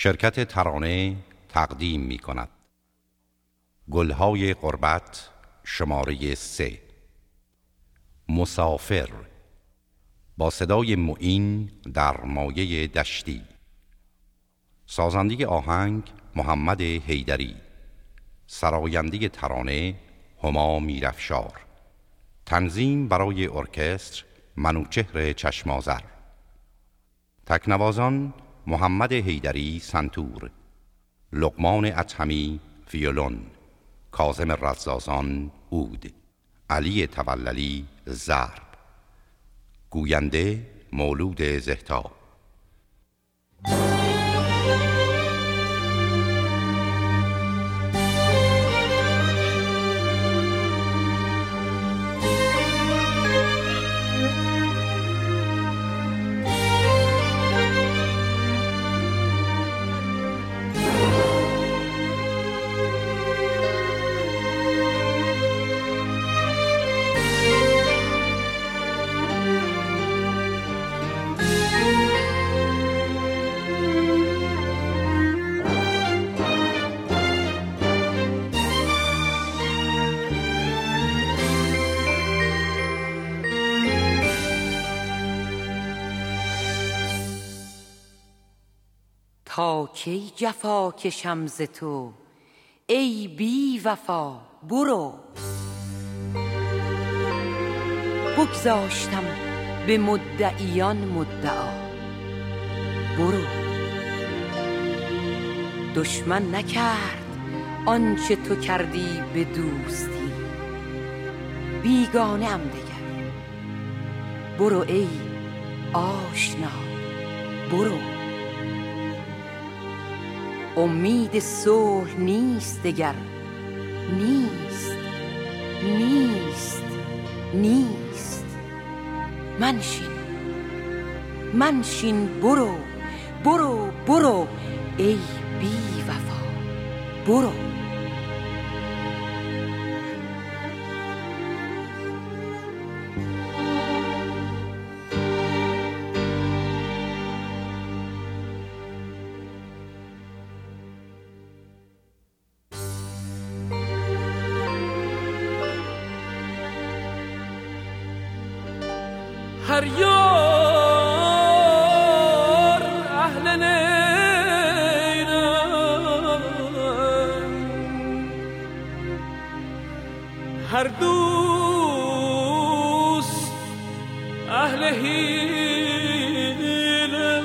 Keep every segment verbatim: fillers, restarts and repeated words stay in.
شرکت ترانه تقدیم می کند گلهای غربت شماره سه. مسافر با صدای معین در مایه دشتی. سازنده آهنگ محمد حیدری. سراینده ترانه هما میرافشار. تنظیم برای ارکستر منوچهر چشمازر. تکنوازان محمد حیدری سنتور، لقمان اطهمی ویولون، کاظم رزازان عود، علی توللی ضرب. گوینده مولود زهتا. تا کی جفا کشم ز تو ای بی وفا؟ برو. بگذاشتم به مدعیان مدعا. برو. دشمن نکرد آنچه تو کردی به دوستی، بیگانه ام دگر. برو ای آشنا، برو. امید صلح نیست دگر، نیست نیست نیست. منشین منشین، برو برو برو ای بی وفا، برو. هر یار اهل نیرم، هر دوست اهل حیله.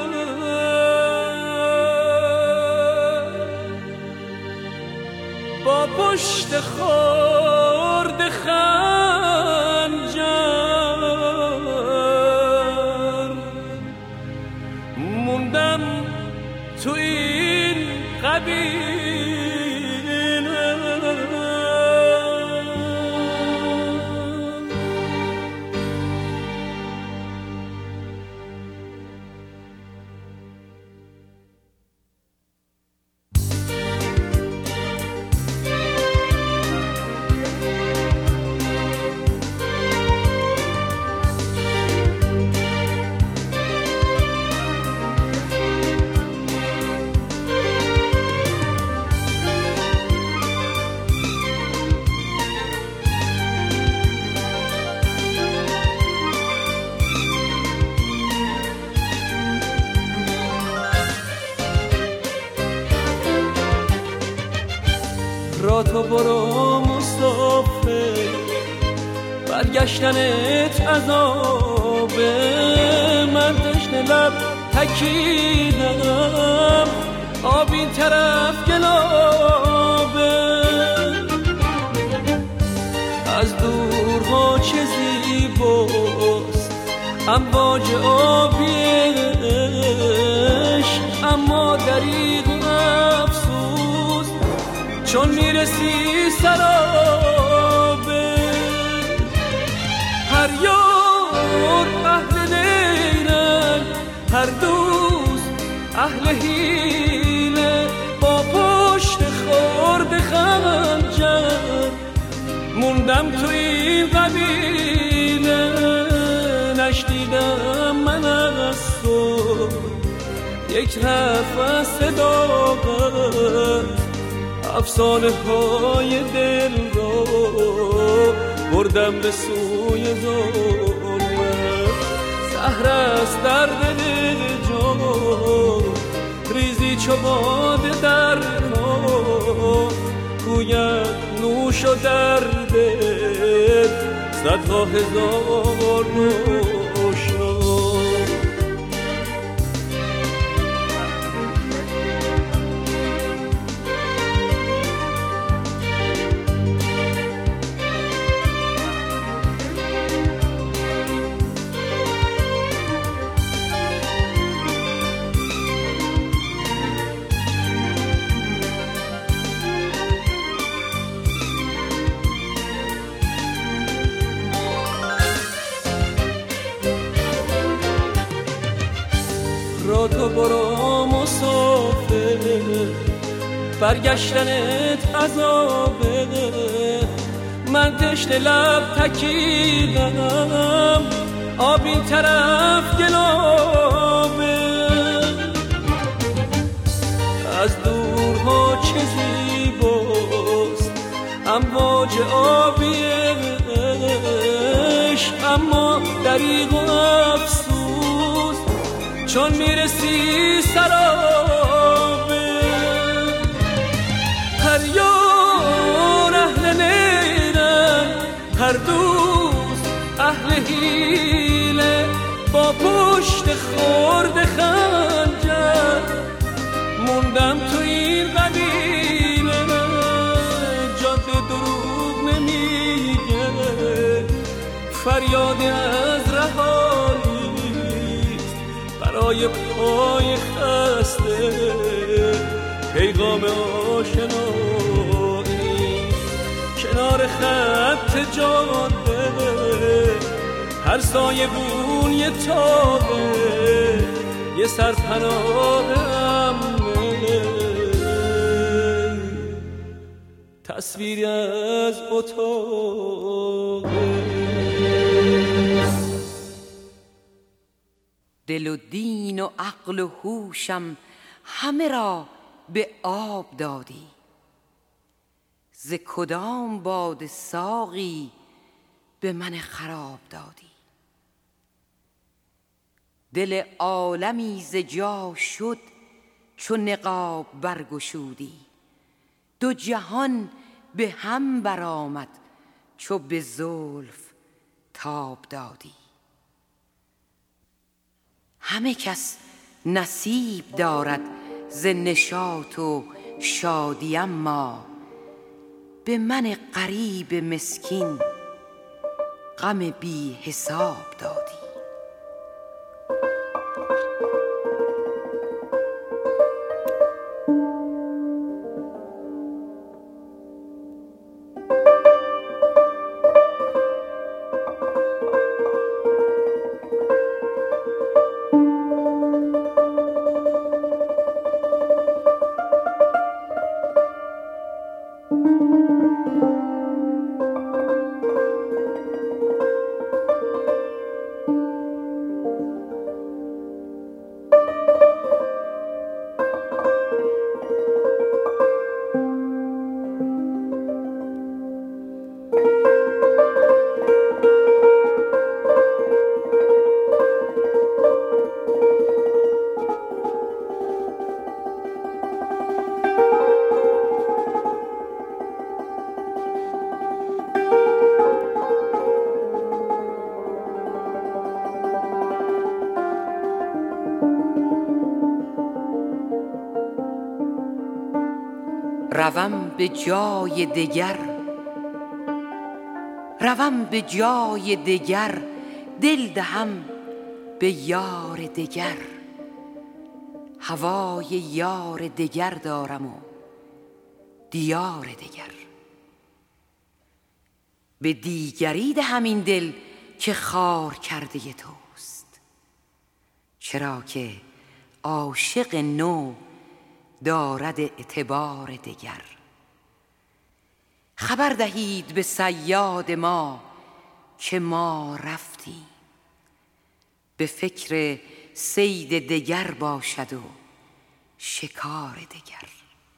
با پشت خورد خنجر تو این قبیله. را تو برو مسافر، برگشتنت عذابه. من تشنه لب تکیدم، آب این طرف گلابه. از دورها چه زیباست امواج آبیش، اما دریغ افسوس چون میرسی سرابه. هر یار اهل نیرن، هر دوست اهل حیله. با پشت خورد خنجر موندم تو این قبیله. نشنیدم من از تو یک نفس داغت افسانه های دل را بردم به سوی ظلمت. سحر است در دل جان ریزی چو باده در کار، گوید نوش و در دل صدها هزار نوشا. را تو برو مسافر، برگشتنت عذابه. من تشنه لب تکیدم، آب این طرف گلابه. از دورها چه زیباست امواج آبی عشق، اما دریغ و افسوس چون میرسی سرابه. هر یار اهل نیرن، هر دوست اهل حیله، با پشت خورد خنجر موندم تو این قبیله. جاده دروغ نمیگه، فریاد از رهایی برای پای خسته، پیغام آشنایی کنار خط جاده. هر سایه بون یه تابه، یه سرپناه امنه، تصویری از اتاقه. دل و دین و عقل و هوشم همه را به آب دادی، ز کدام باد ساقی به من خراب دادی. دل عالمی ز جا شد چو نقاب برگشودی، دو جهان به هم برآمد چو به زلف تاب دادی. همه کس نصیب دارد ز نشاط و شادی، اما به من غریب مسکین غم بی حساب دادی. روم به جای دگر، روم به جای دگر، دل دهم به یار دگر. هوای یار دگر دارم و دیار دگر. به دیگری دهم این دل که خار کرده توست، چرا که عاشق نو دارد اعتبار دگر. خبر دهید به صیاد ما که ما رفتیم، به فکر صید دگر باشد و شکار دگر.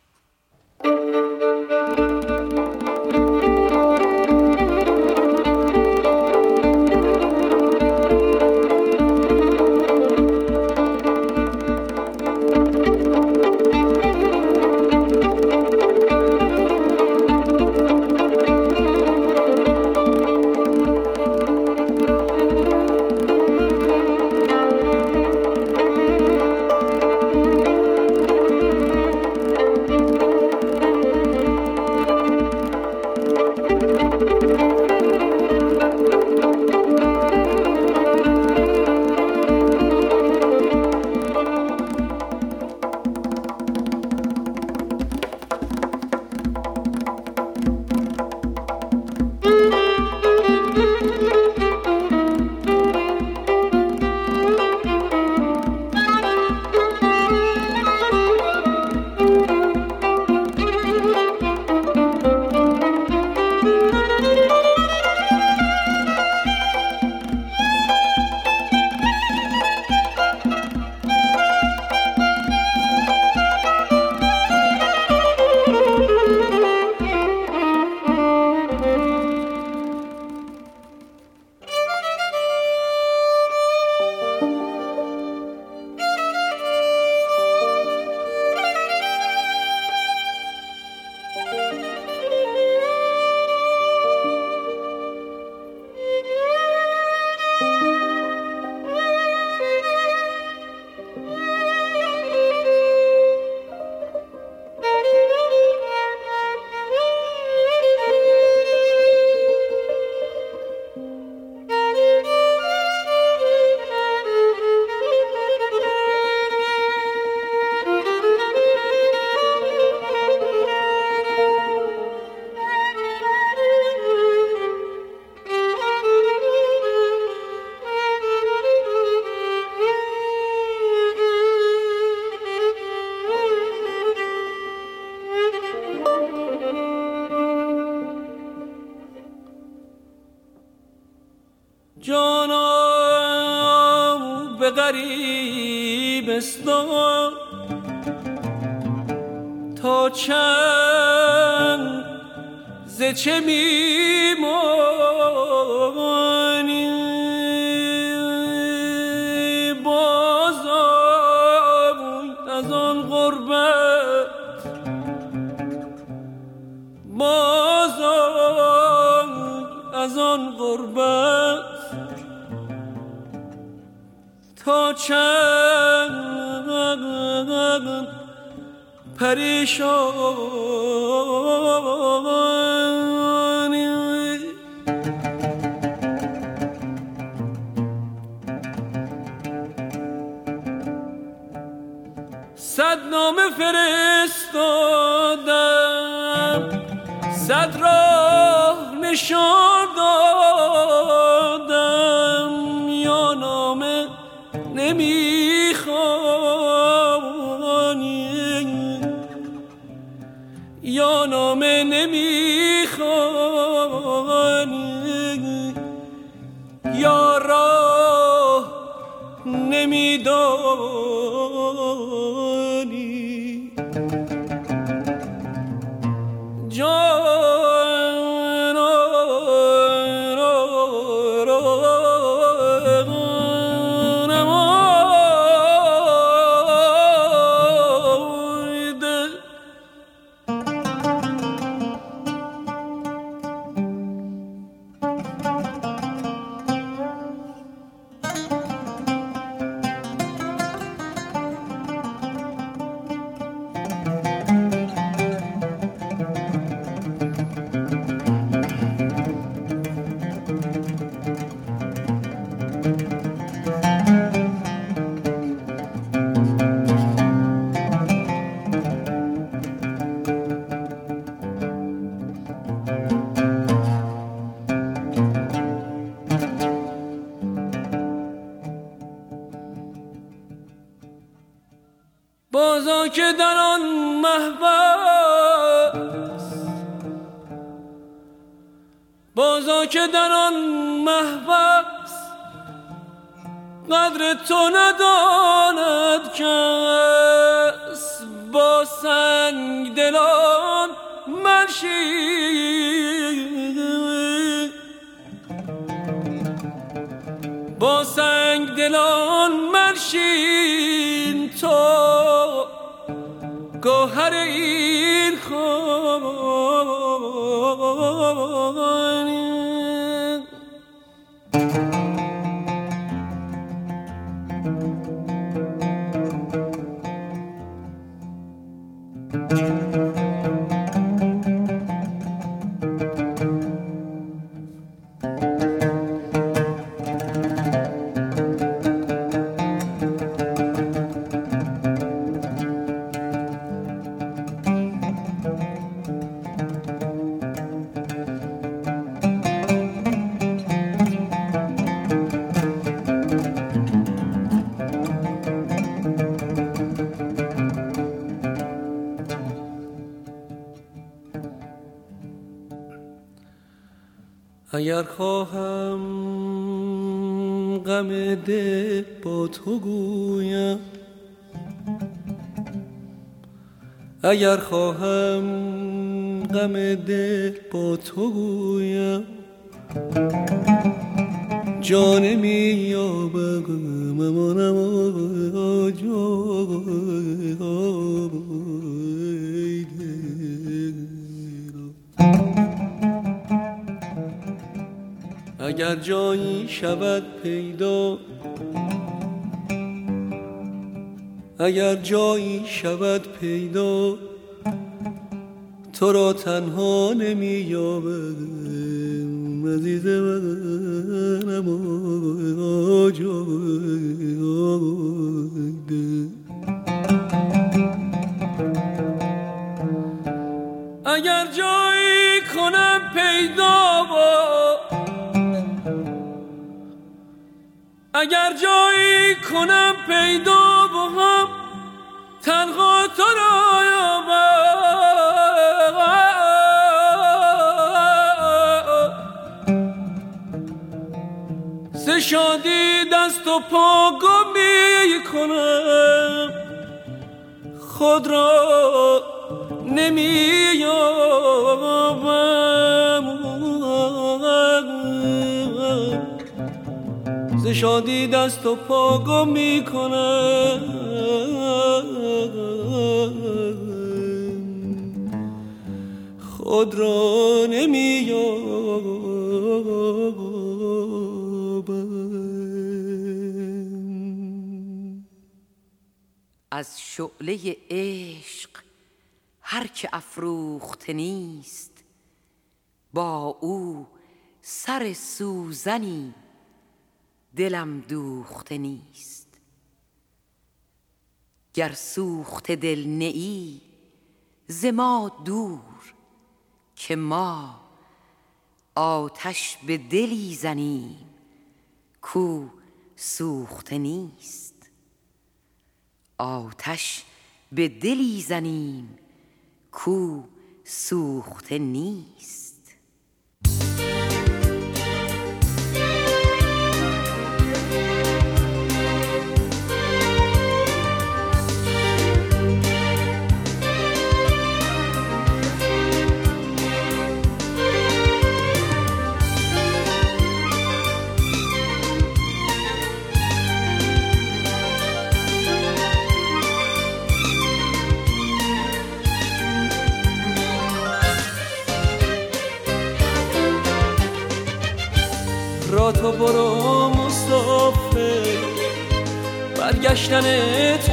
جانم به غریبستان تا چند ز چه میمانی بازم از آن غربت بازم از آن غربت تا چند پریشانی صد نامه فرستادم صد راه نشان دادم یا نامه نمیخوانی یا نامه نمیخوانی یا راه نمیدانی جان بازا که در آن محبس بازا که در آن محبس قدر تو نداند کس با سنگ دلان منشین، با سنگ دلان منشین تو گوهر این خانی. اگر خواهم غم دل با تو گویم، اگر خواهم غم دل با تو گویم، جان می یابم امانم جای اگر جایی شود پیدا، اگر جایی شود پیدا، تو را تنها نمی یابم عزیز منم آجایده. اگر جایی کنم پیدا با، اگر جایی کنم پیدا با هم، تنها تو را یابم، ز شادی دست و پا گم می کنم، خود را نمی یابم، ز شادی دست و پا گم می کنم، خود را نمی یابم. از شعله عشق هر که افروخته نیست، با او سر سوزنی دلم دوخته نیست. گر سوخته دل نه ای ز ما دور، که ما آتش به دلی زنیم کو سوخته نیست. آتش به دلی زنیم کو سوخته نیست. را تو برو مسافر، برگشتنت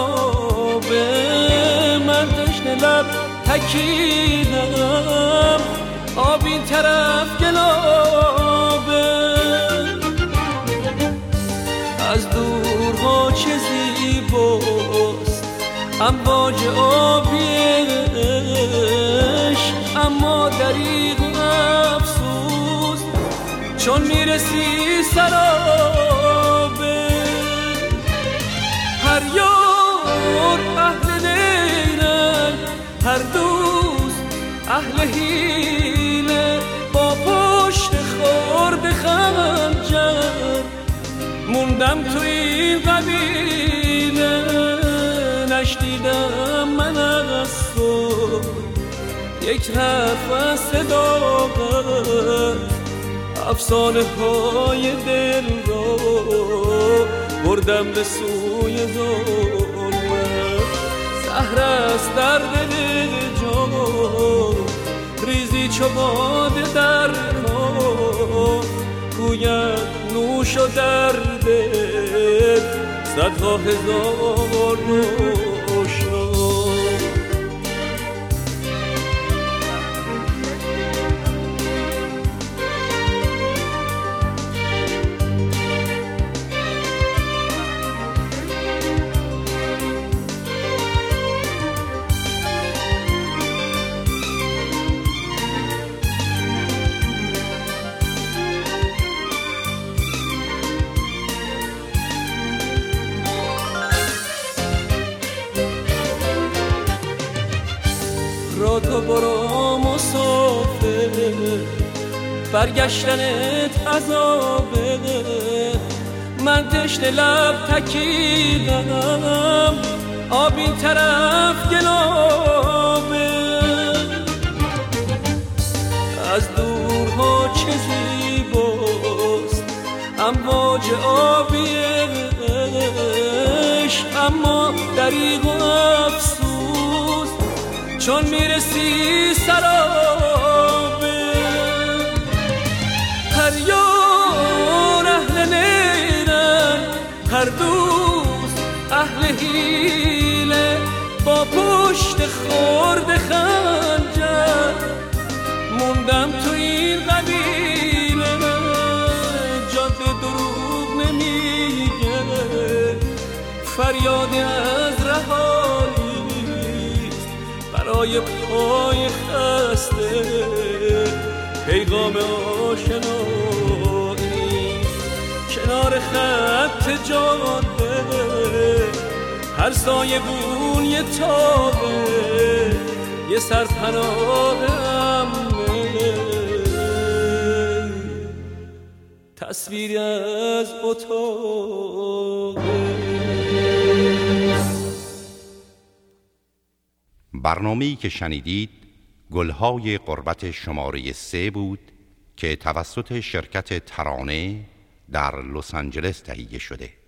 عذابه، من تشنه لب تکیدم، آب این طرف گلابه. از دورها چه زیباست امواج آبیش، اما دریغ و افسوس چون میرسی سرابه. هر یار اهل لیلن، هر دوست اهل حیله، با پشت خورد خنجر موندم تو این قبیله. نه نشنیدم من از تو یک حرف از صداقت، افسانه های دل را بردم به سوی ظلمت. زهر است در دل جان ریزی چو باده در کام، گوید نوش و در دل صدها هزار نوشا. را تو برو مسافر، برگشتنت عذابه. من تشنه لب تکیدم، آب این طرف گلابه. از دورها چه زیباست امواج آبی عشق، اما دریغ و افسوس چون میرسی سرابه. هر یار اهل نیرن، هر دوست اهل حیله، با پشت خورد خنجر موندم تو این قبیله. جاده دروغ نمیگه، فریادی از رهایی برای پای خسته، پیغام آشنایی کنار خط جاده. هر سایه بون یه تابه، یه سرپناه امنه، تصویری از اتاقه. برنامه‌ای که شنیدید گلهای غربت شماره سه بود که توسط شرکت ترانه در لس آنجلس تهیه شده.